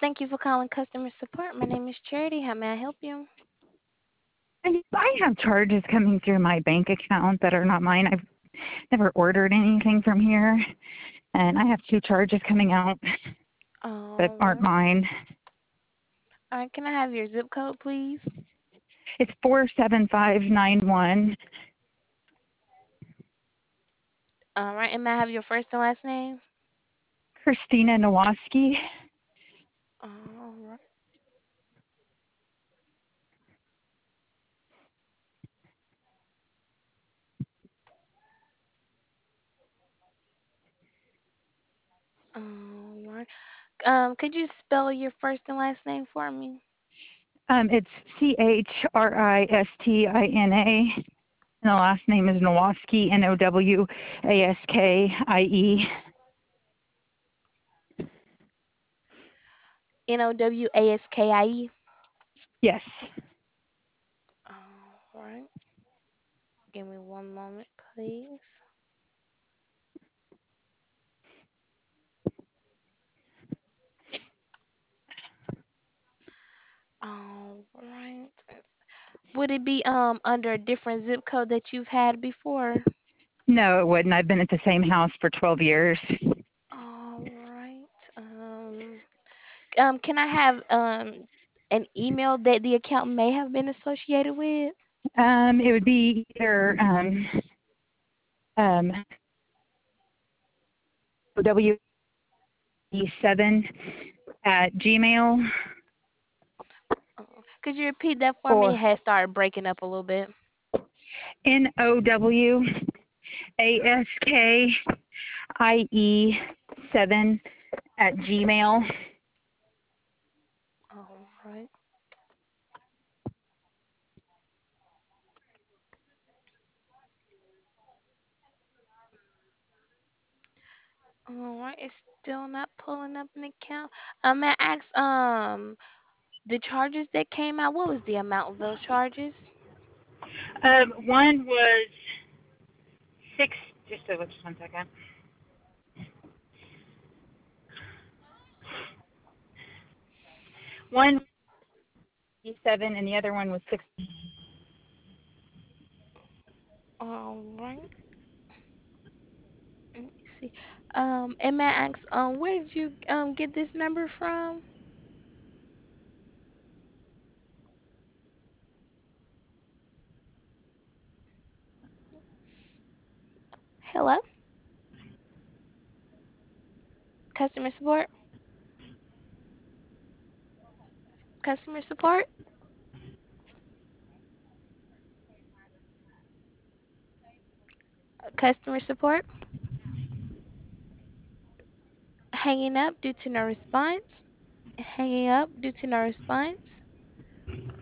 Thank you for calling customer support. My name is Charity. How may I help you? I have charges coming through my bank account that are not mine. I've never ordered anything from here, and I have two charges coming out that All aren't right. mine. All right. Can I have your zip code, please? It's 47591. All right. And may I have your first and last name? Christina Nowoski. All right. All right. Could you spell your first and last name for me? It's Christina, and the last name is Nowoski, Nowaskie. Nowaskie. Yes. All right. Give me one moment, please. All right. Would it be under a different zip code that you've had before? No, it wouldn't. I've been at the same house for 12 years. All right. Can I have an email that the account may have been associated with? It would be either um, W7 at Gmail Could you repeat that for me? or It has started breaking up a little bit. NOWASKIE7 at Gmail. All right. All right. It's still not pulling up an account. May I ask the charges that came out? What was the amount of those charges? One was six. Just 1 second. One was 7, and the other one was 6. All right. Let me see. And may I ask where did you get this number from? Hello, customer support. Customer support. Customer support. Hanging up due to no response. Hanging up due to no response.